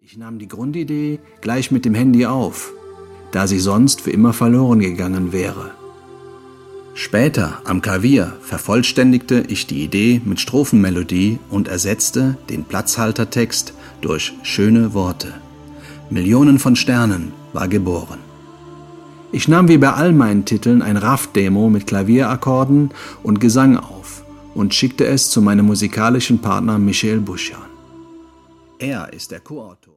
Ich nahm die Grundidee gleich mit dem Handy auf, da sie sonst für immer verloren gegangen wäre. Später am Klavier vervollständigte ich die Idee mit Strophenmelodie und ersetzte den Platzhaltertext durch schöne Worte. Millionen von Sternen war geboren. Ich nahm wie bei all meinen Titeln ein RAF-Demo mit Klavierakkorden und Gesang auf und schickte es zu meinem musikalischen Partner Michael Buschan. Er ist der Co-Autor.